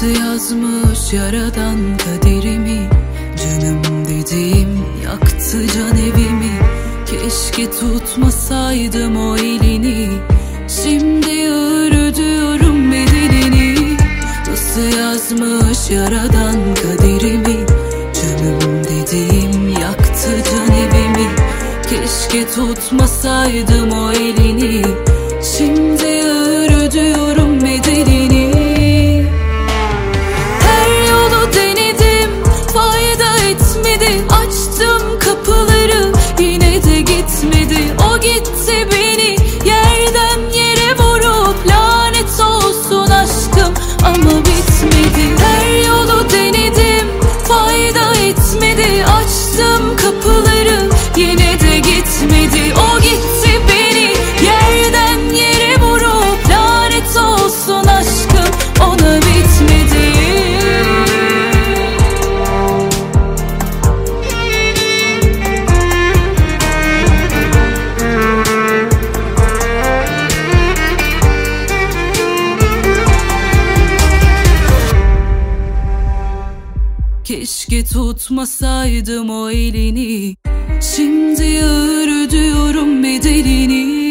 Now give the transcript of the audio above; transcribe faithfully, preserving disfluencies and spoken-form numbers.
Nasıl yazmış yaradan kaderimi, canım dediğim yaktı can evimi. Keşke tutmasaydım o elini, şimdi ağır ödüyorum bedelini. Nasıl yazmış yaradan kaderimi, canım dediğim yaktı can evimi. Keşke tutmasaydım o elini, şimdi ağır ödüyorum bedelini. Her yolu denedim, fayda etmedi. Açtım kapıları, yine de gitmedi. O gitti beni yerden yere vurup, lanet olsun aşkım ama bitmedi. Her yolu denedim, fayda etmedi. Açtım kapıları, yine de gitmedi. O gitti beni yerden yere vurup, lanet olsun aşkım ona bitmedi. Keşke tutmasaydım o elini, şimdi ağır ödüyorum bedelini.